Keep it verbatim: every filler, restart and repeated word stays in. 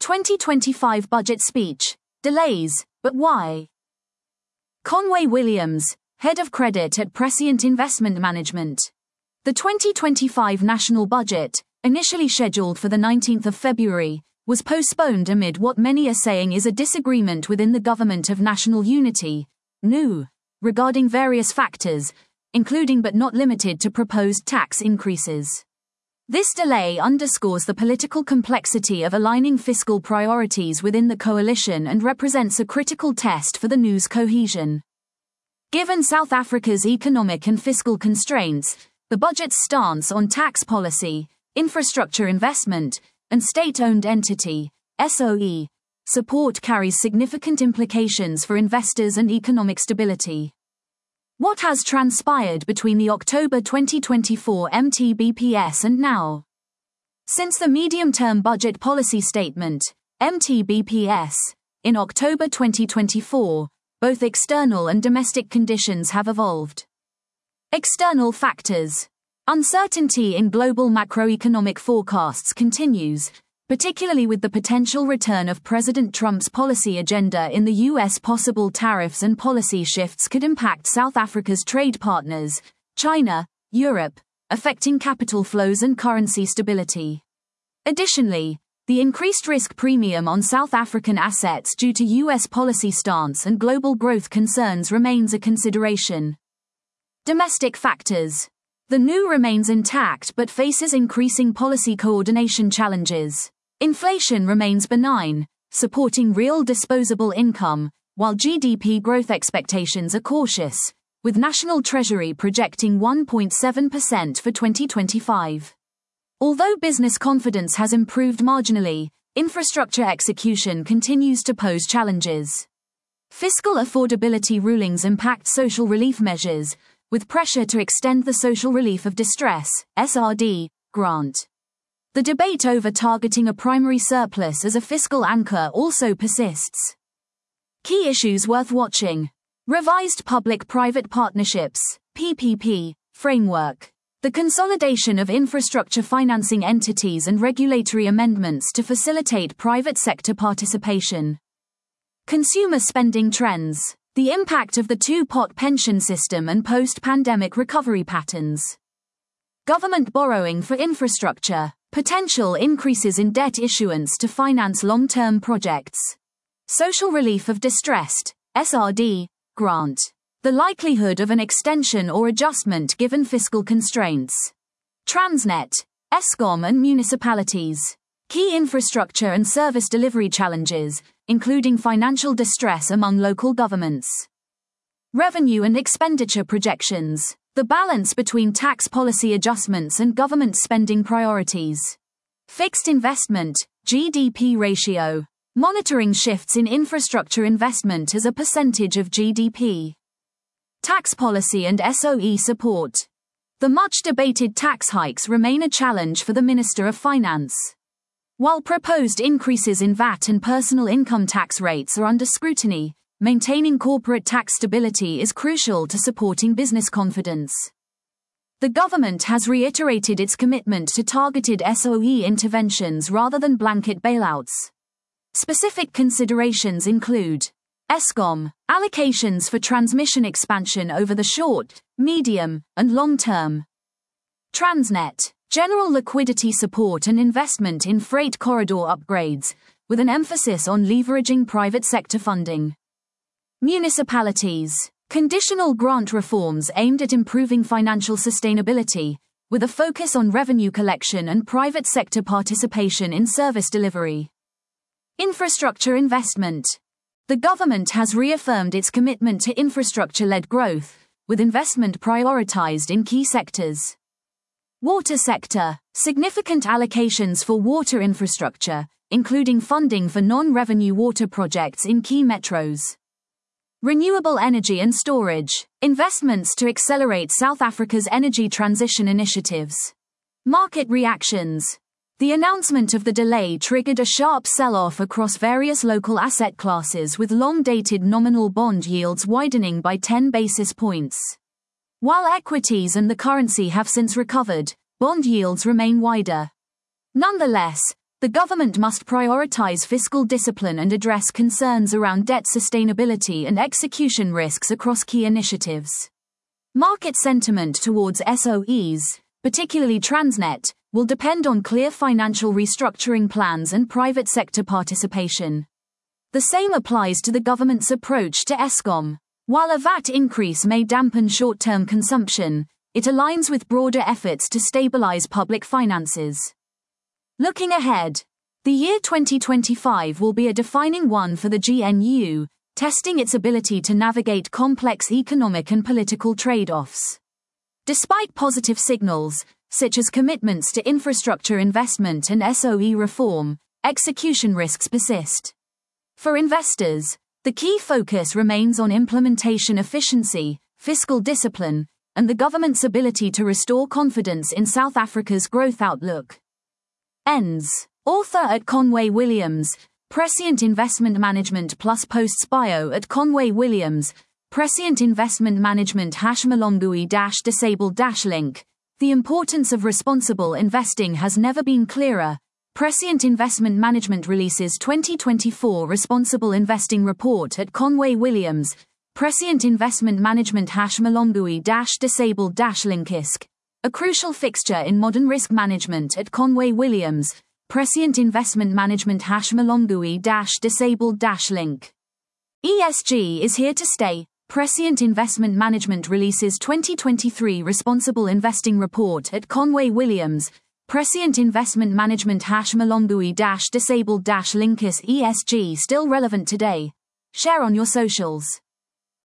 twenty twenty-five budget speech. Delays, but why? Conway Williams, Head of Credit at Prescient Investment Management. The twenty twenty-five national budget, initially scheduled for the nineteenth of February, was postponed amid what many are saying is a disagreement within the Government of National Unity, N U, regarding various factors, including but not limited to proposed tax increases. This delay underscores the political complexity of aligning fiscal priorities within the coalition and represents a critical test for the N U's cohesion. Given South Africa's economic and fiscal constraints, the budget's stance on tax policy, infrastructure investment, and state-owned entity, S O E, support carries significant implications for investors and economic stability. What has transpired between the October twenty twenty-four M T B P S and now? Since the medium-term budget policy statement, M T B P S, in October twenty twenty-four, both external and domestic conditions have evolved. External factors. Uncertainty in global macroeconomic forecasts continues, particularly with the potential return of President Trump's policy agenda in the U S. Possible tariffs and policy shifts could impact South Africa's trade partners, China, Europe, affecting capital flows and currency stability. Additionally, the increased risk premium on South African assets due to U S policy stance and global growth concerns remains a consideration. Domestic factors. The N U remains intact but faces increasing policy coordination challenges. Inflation remains benign, supporting real disposable income, while G D P growth expectations are cautious, with National Treasury projecting one point seven percent for twenty twenty-five. Although business confidence has improved marginally, infrastructure execution continues to pose challenges. Fiscal affordability rulings impact social relief measures, with pressure to extend the Social Relief of Distress, S R D, grant. The debate over targeting a primary surplus as a fiscal anchor also persists. Key issues worth watching. Revised Public-Private Partnerships, P P P, framework. The consolidation of infrastructure financing entities and regulatory amendments to facilitate private sector participation. Consumer spending trends. The impact of the two-pot pension system and post-pandemic recovery patterns. Government borrowing for infrastructure. Potential increases in debt issuance to finance long-term projects. Social Relief of Distressed, S R D, grant. The likelihood of an extension or adjustment given fiscal constraints. Transnet, Eskom and municipalities. Key infrastructure and service delivery challenges, including financial distress among local governments. Revenue and expenditure projections. The balance between tax policy adjustments and government spending priorities. Fixed investment, G D P ratio. Monitoring shifts in infrastructure investment as a percentage of G D P. Tax policy and S O E support. The much-debated tax hikes remain a challenge for the Minister of Finance. While proposed increases in V A T and personal income tax rates are under scrutiny, maintaining corporate tax stability is crucial to supporting business confidence. The government has reiterated its commitment to targeted S O E interventions rather than blanket bailouts. Specific considerations include Eskom, allocations for transmission expansion over the short, medium, and long term. Transnet, general liquidity support and investment in freight corridor upgrades, with an emphasis on leveraging private sector funding. Municipalities, conditional grant reforms aimed at improving financial sustainability, with a focus on revenue collection and private sector participation in service delivery. Infrastructure investment. The government has reaffirmed its commitment to infrastructure-led growth, with investment prioritized in key sectors. Water sector, significant allocations for water infrastructure, including funding for non-revenue water projects in key metros. Renewable energy and storage, investments to accelerate South Africa's energy transition initiatives. Market reactions. The announcement of the delay triggered a sharp sell-off across various local asset classes, with long-dated nominal bond yields widening by ten basis points. While equities and the currency have since recovered, bond yields remain wider. Nonetheless, The government must prioritize fiscal discipline and address concerns around debt sustainability and execution risks across key initiatives. Market sentiment towards S O Es, particularly Transnet, will depend on clear financial restructuring plans and private sector participation. The same applies to the government's approach to Eskom. While a V A T increase may dampen short-term consumption, it aligns with broader efforts to stabilize public finances. Looking ahead, the year twenty twenty-five will be a defining one for the G N U, testing its ability to navigate complex economic and political trade-offs. Despite positive signals, such as commitments to infrastructure investment and S O E reform, execution risks persist. For investors, the key focus remains on implementation efficiency, fiscal discipline, and the government's ability to restore confidence in South Africa's growth outlook. Ends. Author at Conway Williams, Prescient Investment Management plus Posts Bio at Conway Williams, Prescient Investment Management hash Malongui dash disabled dash link. The importance of responsible investing has never been clearer. Prescient Investment Management releases twenty twenty-four Responsible Investing Report at Conway Williams, Prescient Investment Management hash Malongui dash disabled dash linkisk. A crucial fixture in modern risk management at Conway Williams, Prescient Investment Management hash Malongui dash disabled dash link. E S G is here to stay. Prescient Investment Management releases twenty twenty-three Responsible Investing Report at Conway Williams, Prescient Investment Management hash Malongui dash disabled dash linkis. E S G still relevant today. Share on your socials.